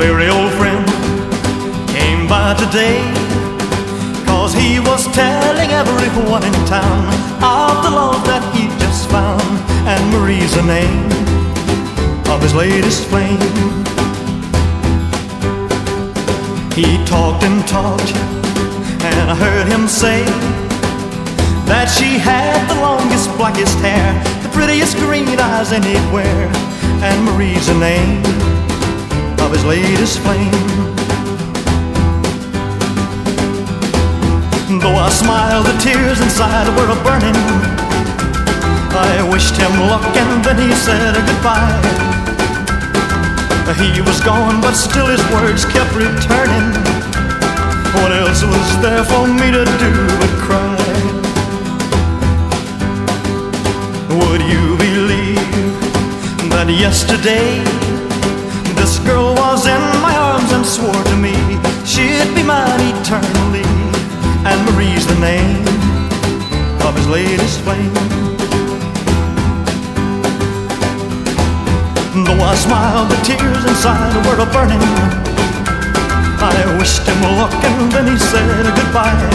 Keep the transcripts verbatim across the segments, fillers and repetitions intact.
very old friend came by today, 'cause he was telling everyone in town of the love that he just found. And Marie's the name of his latest flame. He talked and talked, and I heard him say that she had the longest, blackest hair, the prettiest green eyes anywhere. And Marie's the name of his latest flame. Though I smiled, the tears inside were a-burning. I wished him luck and then he said goodbye. He was gone, but still his words kept returning. What else was there for me to do but cry? Would you believe that yesterday this girl was in my arms and swore to me she'd be mine eternally? And Marie's the name of his latest flame. Though I smiled, the tears inside were a-burning. I wished him luck and then he said goodbye.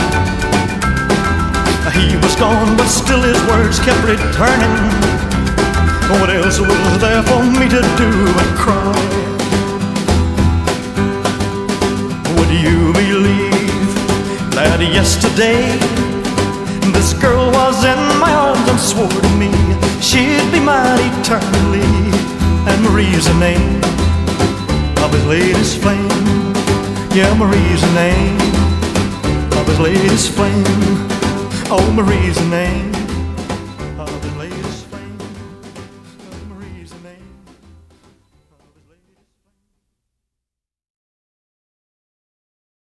He was gone, but still his words kept returning. What else was there for me to do but cry? Would you believe that yesterday this girl was in my arms and swore to me she'd be mine eternally? And Marie's the name of his latest flame. Yeah, Marie's the name of his latest flame. Oh, Marie's the name